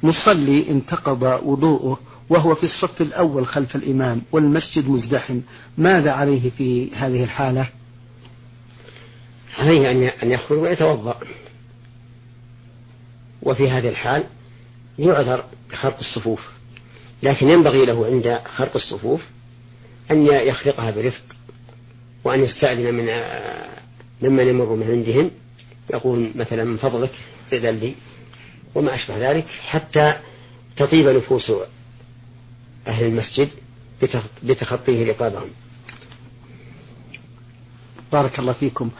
مصلي انتقض وضوءه وهو في الصف الأول خلف الإمام والمسجد مزدحم، ماذا عليه في هذه الحالة؟ عليه أن يخرج ويتوضأ، وفي هذه الحال يعذر بخرق الصفوف، لكن ينبغي له عند خرق الصفوف أن يخرقها برفق، وأن يستأذن ممن يمر من عندهم، يقول مثلا من فضلك إذن لي وما أشبه ذلك، حتى تطيب نفوس أهل المسجد بتخطيه رقابهم. بارك الله فيكم.